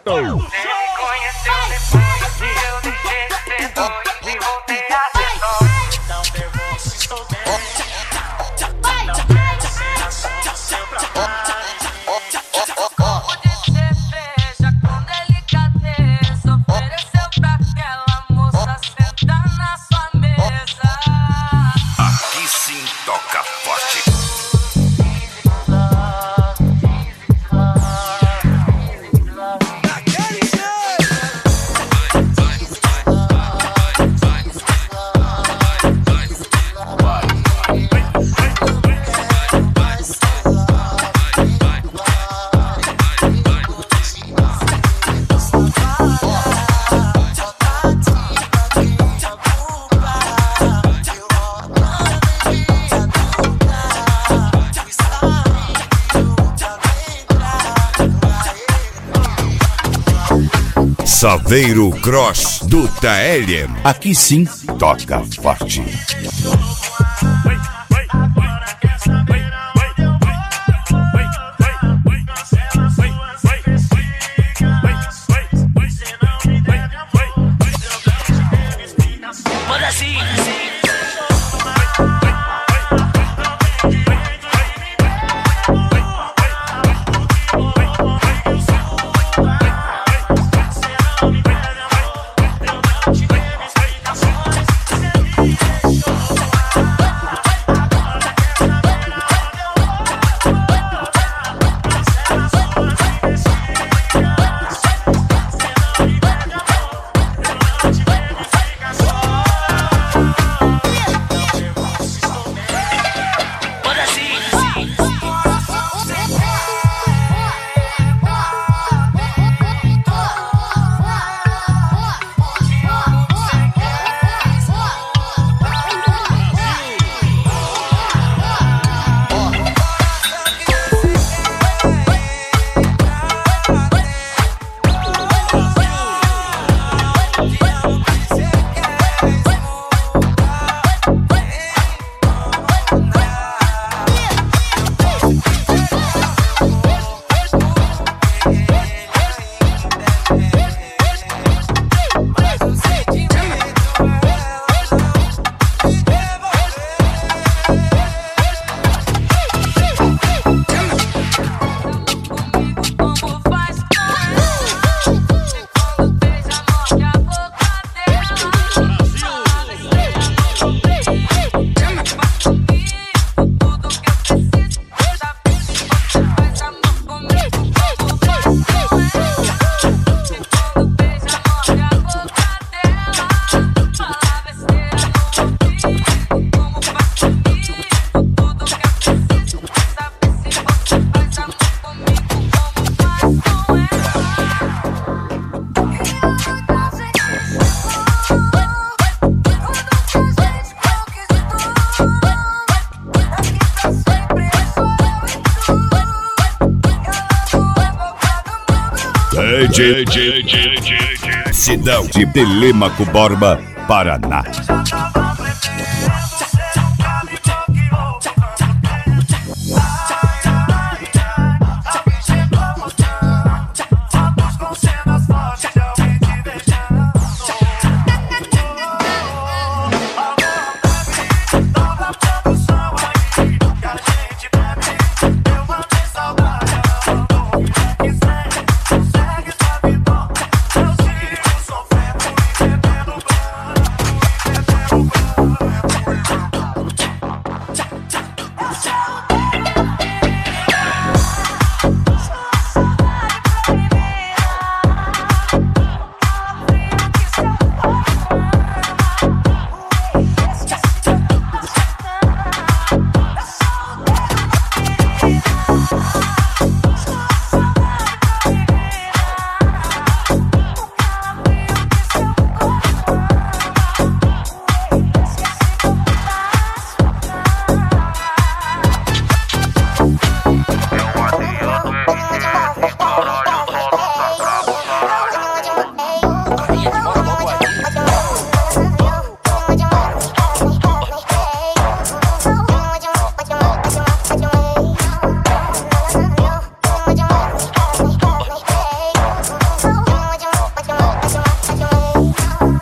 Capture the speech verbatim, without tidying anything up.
solto. Ele conheceu depois e eu deixei de ser doido e voltei a ser só. Não pergunto se estou bem. Não quero ser assunto seu trabalho. Como de cerveja com delicadeza, ofereceu pra aquela moça sentar na sua mesa. Aqui sim toca forte. Saveiro Cross do T L M. Aqui sim toca forte. Manda assim, assim. D J Sidão de Telêmaco Borba, Paraná.